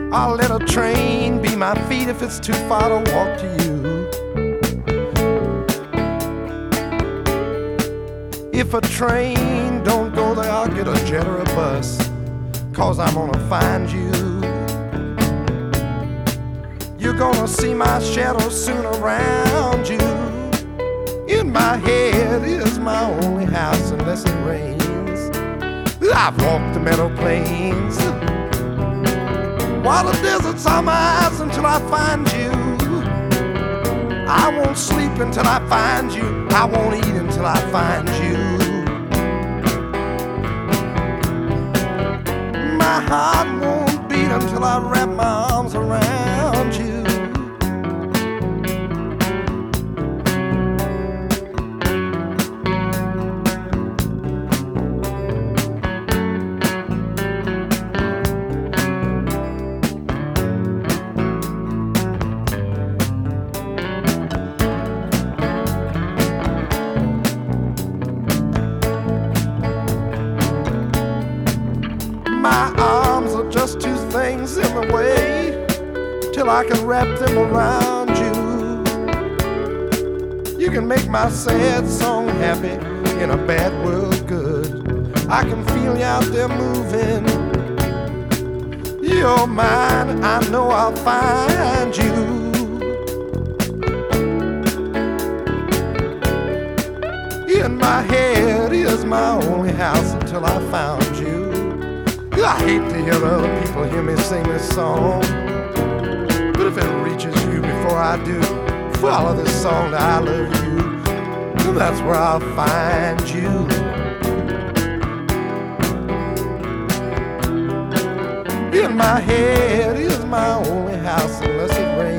I'll let a train be my feet if it's too far to walk to you. If a train don't go there, I'll get a jet or a bus, 'cause I'm gonna find you. You're gonna see my shadow soon around you. In my head is my only house unless it rains. I've walked the meadow plains, while the deserts are my eyes until I find you. I won't sleep until I find you. I won't eat until I find you. My heart won't beat until I wrap my arms around you. My arms are just two things in the way till I can wrap them around you. You can make my sad song happy in a bad world good. I can feel you out there moving. You're mine, I know I'll find you. In my head is my only house until I found you. I hate to hear other people hear me sing this song, but if it reaches you before I do, follow this song to I love you, and that's where I'll find you. In my head is my only house unless it rains.